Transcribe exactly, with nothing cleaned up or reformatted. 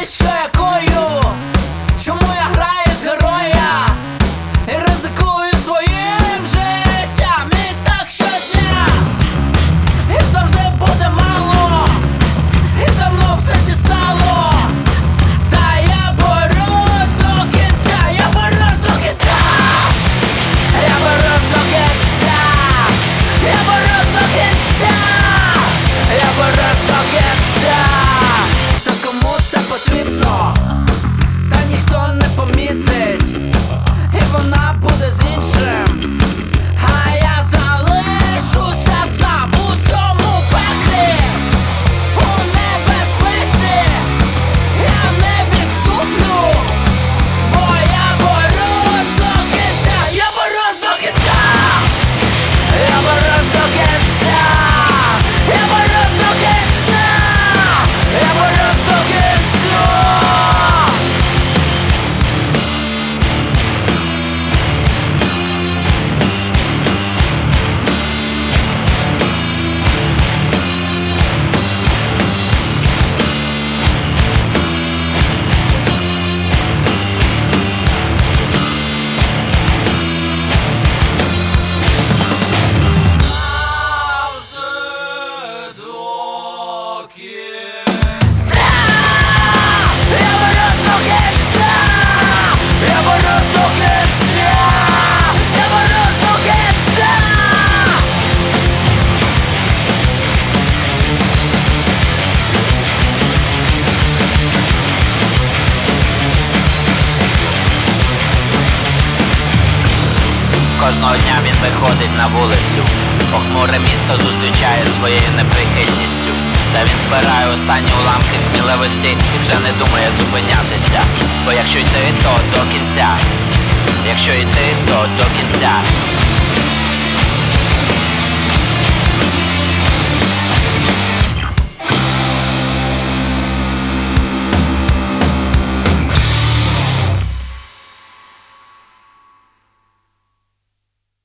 навіщо якою? Чому я граю з героя і ризикую своїм життям? І так щодня, і завжди буде мало, і давно все дістало. Та я борюсь до кінця, я борюсь до кінця, я борюсь до кінця, я борюсь до кінця, я борюсь до кінця. Та кому це потрібно? Та ніхто не помітить, і вона буде з іншим, а я залишуся сам у цьому пеклі, у небезпеці. Я не відступлю, бо я борюсь до кінця, я борюсь до кінця, я борюсь до кінця, я борюсь до кінця, я борюсь до кінця. Кожного дня він виходить на вулицю, похмуре місто зустрічає своєю неприхильністю. Та він збирає останні уламки сміливості і вже не думає зупинятися. Бо якщо йти, то до кінця, якщо йти, то до кінця.